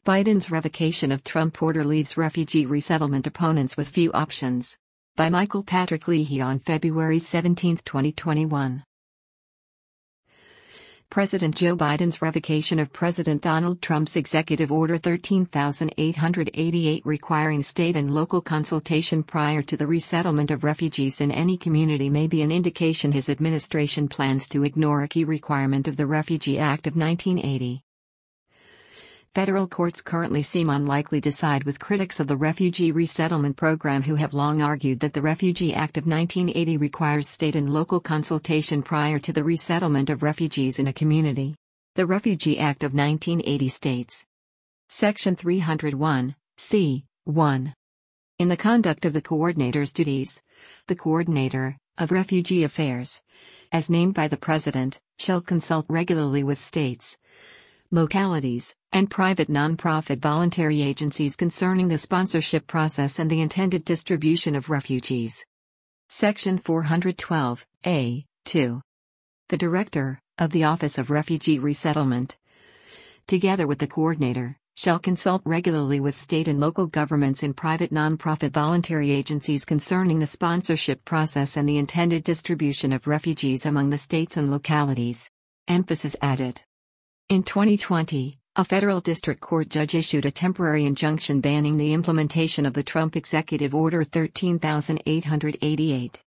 Biden's revocation of Trump order leaves refugee resettlement opponents with few options. By Michael Patrick Leahy on February 17, 2021. President Joe Biden's revocation of President Donald Trump's Executive Order 13,888 requiring state and local consultation prior to the resettlement of refugees in any community may be an indication his administration plans to ignore a key requirement of the Refugee Act of 1980. Federal courts currently seem unlikely to side with critics of the refugee resettlement program who have long argued that the Refugee Act of 1980 requires state and local consultation prior to the resettlement of refugees in a community. The Refugee Act of 1980 states. Section 301, c. 1. In the conduct of the coordinator's duties, the coordinator of refugee affairs, as named by the President, shall consult regularly with states, localities, and private nonprofit voluntary agencies concerning the sponsorship process and the intended distribution of refugees. Section 412, a. 2. The Director of the Office of Refugee Resettlement, together with the coordinator, shall consult regularly with state and local governments and private nonprofit voluntary agencies concerning the sponsorship process and the intended distribution of refugees among the states and localities. Emphasis added. In 2020, a federal district court judge issued a temporary injunction banning the implementation of the Trump Executive Order 13,888.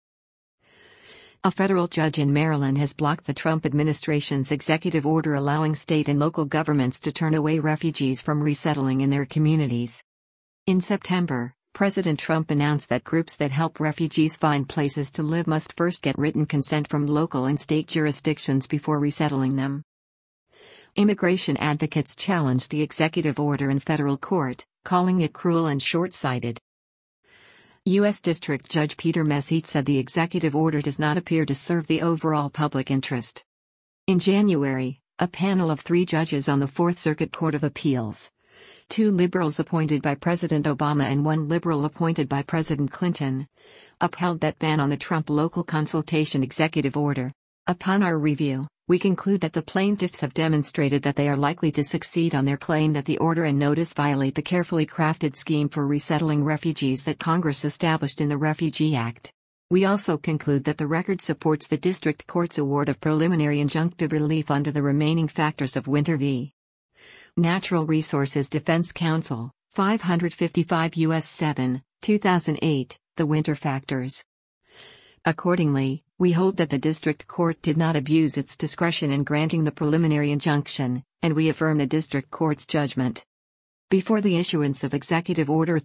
A federal judge in Maryland has blocked the Trump administration's executive order allowing state and local governments to turn away refugees from resettling in their communities. In September, President Trump announced that groups that help refugees find places to live must first get written consent from local and state jurisdictions before resettling them. Immigration advocates challenged the executive order in federal court, calling it cruel and short-sighted. U.S. District Judge Peter Mesite said the executive order does not appear to serve the overall public interest. In January, a panel of 3 judges on the Fourth Circuit Court of Appeals, 2 liberals appointed by President Obama and 1 liberal appointed by President Clinton, upheld that ban on the Trump local consultation executive order. Upon our review, we conclude that the plaintiffs have demonstrated that they are likely to succeed on their claim that the order and notice violate the carefully crafted scheme for resettling refugees that Congress established in the Refugee Act. We also conclude that the record supports the district court's award of preliminary injunctive relief under the remaining factors of Winter v. Natural Resources Defense Council, 555 U.S. 7, 2008, the Winter factors. Accordingly, we hold that the district court did not abuse its discretion in granting the preliminary injunction, and we affirm the district court's judgment. Before the issuance of Executive Order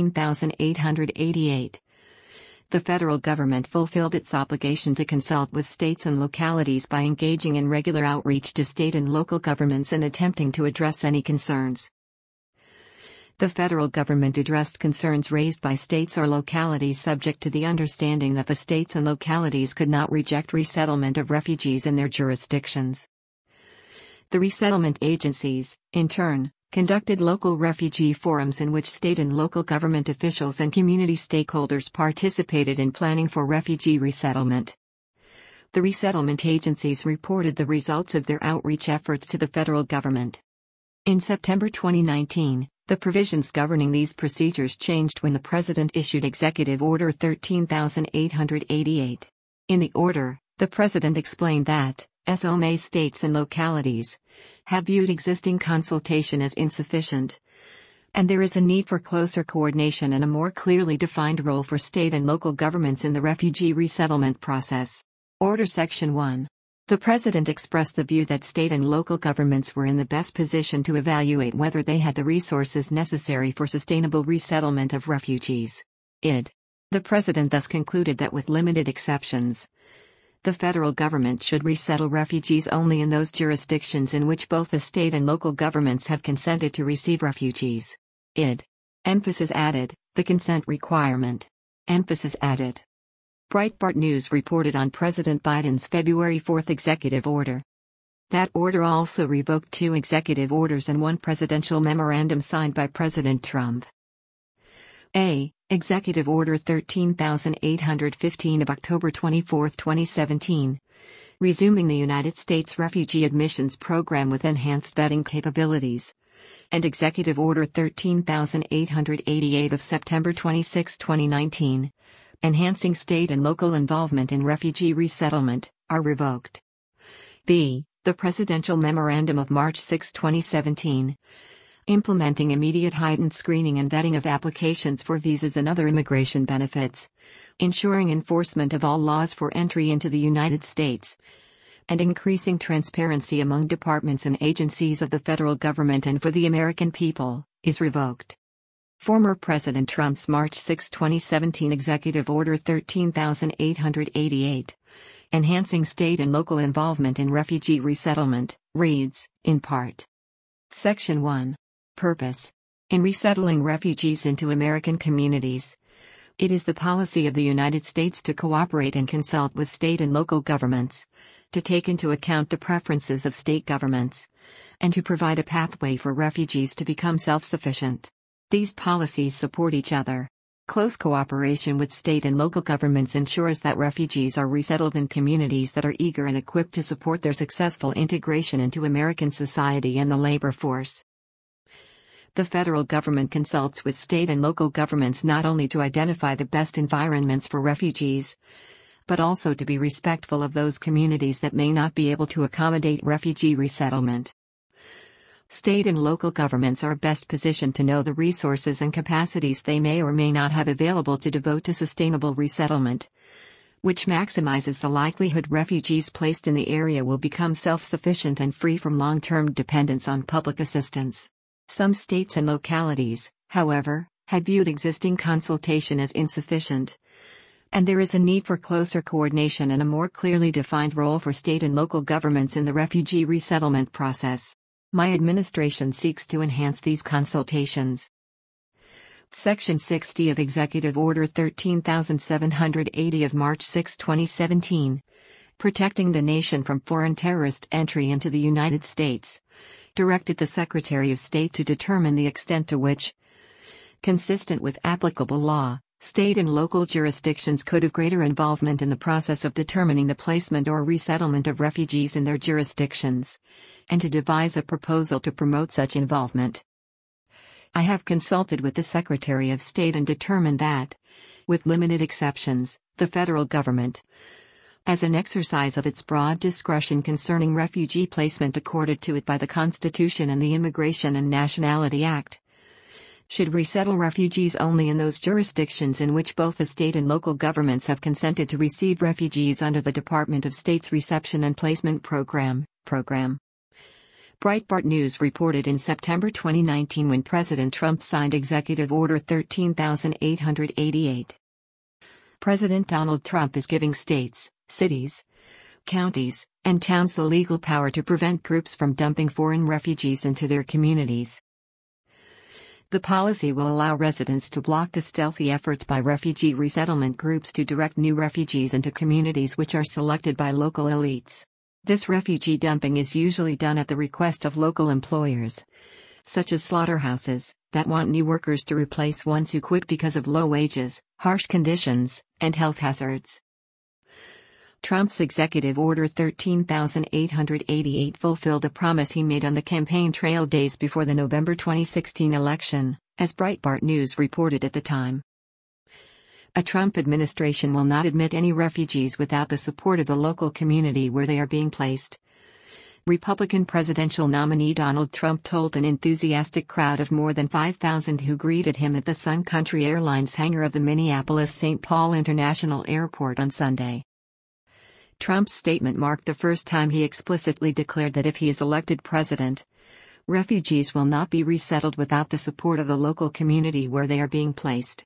13,888, the federal government fulfilled its obligation to consult with states and localities by engaging in regular outreach to state and local governments and attempting to address any concerns. The federal government addressed concerns raised by states or localities subject to the understanding that the states and localities could not reject resettlement of refugees in their jurisdictions. The resettlement agencies, in turn, conducted local refugee forums in which state and local government officials and community stakeholders participated in planning for refugee resettlement. The resettlement agencies reported the results of their outreach efforts to the federal government. In September 2019, the provisions governing these procedures changed when the President issued Executive Order 13,888. In the order, the President explained that, SOMA states and localities have viewed existing consultation as insufficient, and there is a need for closer coordination and a more clearly defined role for state and local governments in the refugee resettlement process. Order Section 1. The President expressed the view that state and local governments were in the best position to evaluate whether they had the resources necessary for sustainable resettlement of refugees. The President thus concluded that with limited exceptions, the federal government should resettle refugees only in those jurisdictions in which both the state and local governments have consented to receive refugees. Emphasis added, the consent requirement. Emphasis added. Breitbart News reported on President Biden's February 4 executive order. That order also revoked 2 executive orders and 1 presidential memorandum signed by President Trump. Executive Order 13,815 of October 24, 2017. Resuming the United States Refugee Admissions Program with enhanced vetting capabilities. and Executive Order 13888 of September 26, 2019, enhancing state and local involvement in refugee resettlement, are revoked. B. The Presidential Memorandum of March 6, 2017, implementing immediate heightened screening and vetting of applications for visas and other immigration benefits, ensuring enforcement of all laws for entry into the United States, and increasing transparency among departments and agencies of the federal government and for the American people, is revoked. Former President Trump's March 6, 2017 Executive Order 13888, enhancing state and local involvement in refugee resettlement, reads, in part. Section 1. Purpose. In resettling refugees into American communities, it is the policy of the United States to cooperate and consult with state and local governments, to take into account the preferences of state governments, and to provide a pathway for refugees to become self-sufficient. These policies support each other. Close cooperation with state and local governments ensures that refugees are resettled in communities that are eager and equipped to support their successful integration into American society and the labor force. The federal government consults with state and local governments not only to identify the best environments for refugees, but also to be respectful of those communities that may not be able to accommodate refugee resettlement. State and local governments are best positioned to know the resources and capacities they may or may not have available to devote to sustainable resettlement, which maximizes the likelihood refugees placed in the area will become self-sufficient and free from long-term dependence on public assistance. Some states and localities, however, have viewed existing consultation as insufficient, and there is a need for closer coordination and a more clearly defined role for state and local governments in the refugee resettlement process. My administration seeks to enhance these consultations. Section 60 of Executive Order 13780 of March 6, 2017, protecting the nation from foreign terrorist entry into the United States, directed the Secretary of State to determine the extent to which, consistent with applicable law, state and local jurisdictions could have greater involvement in the process of determining the placement or resettlement of refugees in their jurisdictions, and to devise a proposal to promote such involvement. I have consulted with the Secretary of State and determined that, with limited exceptions, the federal government, as an exercise of its broad discretion concerning refugee placement accorded to it by the Constitution and the Immigration and Nationality Act, should resettle refugees only in those jurisdictions in which both the state and local governments have consented to receive refugees under the Department of State's Reception and Placement Program. Breitbart News reported in September 2019 when President Trump signed Executive Order 13888. President Donald Trump is giving states, cities, counties, and towns the legal power to prevent groups from dumping foreign refugees into their communities. The policy will allow residents to block the stealthy efforts by refugee resettlement groups to direct new refugees into communities which are selected by local elites. This refugee dumping is usually done at the request of local employers, such as slaughterhouses, that want new workers to replace ones who quit because of low wages, harsh conditions, and health hazards. Trump's Executive Order 13888 fulfilled a promise he made on the campaign trail days before the November 2016 election, as Breitbart News reported at the time. A Trump administration will not admit any refugees without the support of the local community where they are being placed. Republican presidential nominee Donald Trump told an enthusiastic crowd of more than 5,000 who greeted him at the Sun Country Airlines hangar of the Minneapolis-St. Paul International Airport on Sunday. Trump's statement marked the first time he explicitly declared that if he is elected president, refugees will not be resettled without the support of the local community where they are being placed.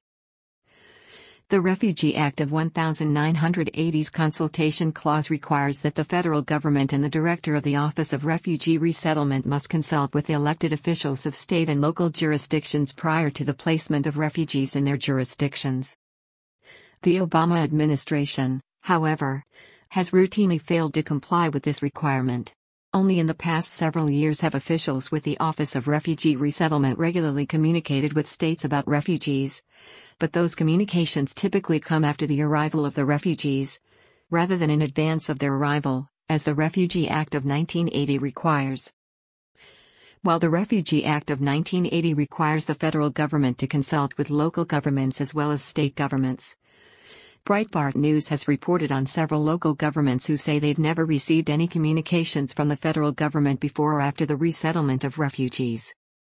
The Refugee Act of 1980's consultation clause requires that the federal government and the director of the Office of Refugee Resettlement must consult with the elected officials of state and local jurisdictions prior to the placement of refugees in their jurisdictions. The Obama administration, however, has routinely failed to comply with this requirement. Only in the past several years have officials with the Office of Refugee Resettlement regularly communicated with states about refugees, but those communications typically come after the arrival of the refugees, rather than in advance of their arrival, as the Refugee Act of 1980 requires. While the Refugee Act of 1980 requires the federal government to consult with local governments as well as state governments, Breitbart News has reported on several local governments who say they've never received any communications from the federal government before or after the resettlement of refugees.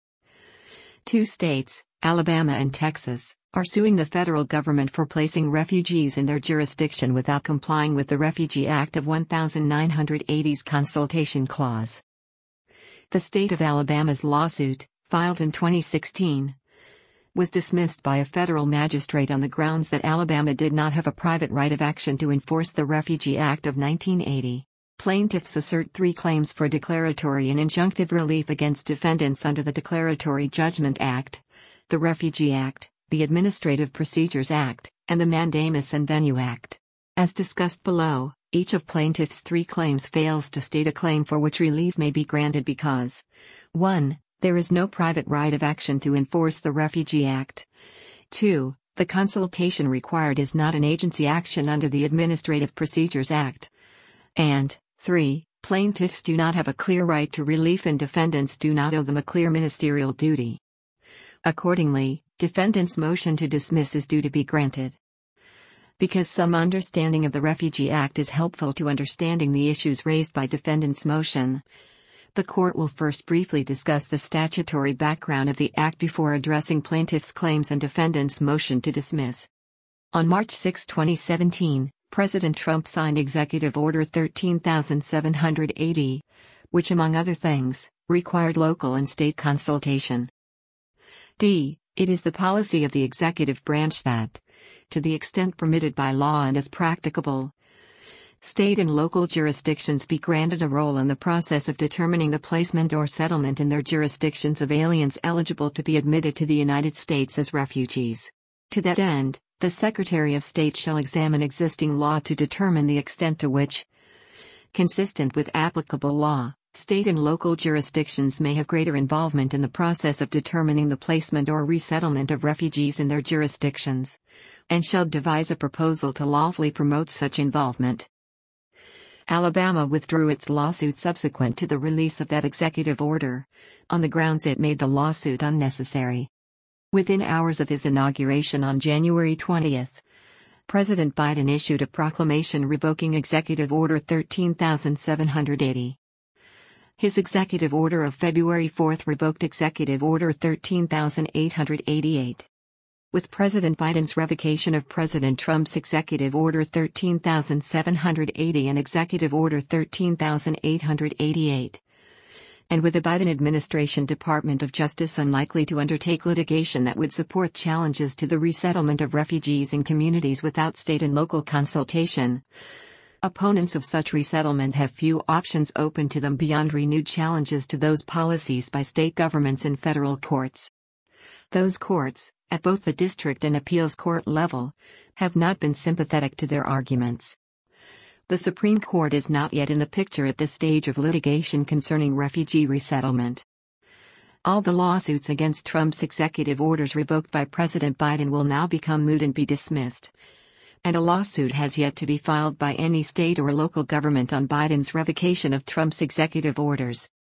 2 states, Alabama and Texas, are suing the federal government for placing refugees in their jurisdiction without complying with the Refugee Act of 1980's consultation clause. The state of Alabama's lawsuit, filed in 2016, was dismissed by a federal magistrate on the grounds that Alabama did not have a private right of action to enforce the Refugee Act of 1980. Plaintiffs assert 3 claims for declaratory and injunctive relief against defendants under the Declaratory Judgment Act, the Refugee Act, the Administrative Procedures Act, and the Mandamus and Venue Act. As discussed below, each of plaintiffs' 3 claims fails to state a claim for which relief may be granted because 1. There is no private right of action to enforce the Refugee Act. 2. The consultation required is not an agency action under the Administrative Procedures Act. And 3. Plaintiffs do not have a clear right to relief and defendants do not owe them a clear ministerial duty. Accordingly, defendants' motion to dismiss is due to be granted. Because some understanding of the Refugee Act is helpful to understanding the issues raised by defendants' motion, the court will first briefly discuss the statutory background of the Act before addressing plaintiffs' claims and defendants' motion to dismiss. On March 6, 2017, President Trump signed Executive Order 13,780, which among other things, required local and state consultation. It is the policy of the executive branch that, to the extent permitted by law and as practicable, state and local jurisdictions be granted a role in the process of determining the placement or settlement in their jurisdictions of aliens eligible to be admitted to the United States as refugees. To that end, the Secretary of State shall examine existing law to determine the extent to which, consistent with applicable law, state and local jurisdictions may have greater involvement in the process of determining the placement or resettlement of refugees in their jurisdictions, and shall devise a proposal to lawfully promote such involvement. Alabama withdrew its lawsuit subsequent to the release of that executive order, on the grounds it made the lawsuit unnecessary. Within hours of his inauguration on January 20, President Biden issued a proclamation revoking Executive Order 13,780. His executive order of February 4 revoked Executive Order 13,888. With President Biden's revocation of President Trump's Executive Order 13,780 and Executive Order 13,888, and with the Biden administration Department of Justice unlikely to undertake litigation that would support challenges to the resettlement of refugees in communities without state and local consultation, opponents of such resettlement have few options open to them beyond renewed challenges to those policies by state governments and federal courts. Those courts, at both the district and appeals court level, have not been sympathetic to their arguments. The Supreme Court is not yet in the picture at this stage of litigation concerning refugee resettlement. All the lawsuits against Trump's executive orders revoked by President Biden will now become moot and be dismissed. And a lawsuit has yet to be filed by any state or local government on Biden's revocation of Trump's executive orders.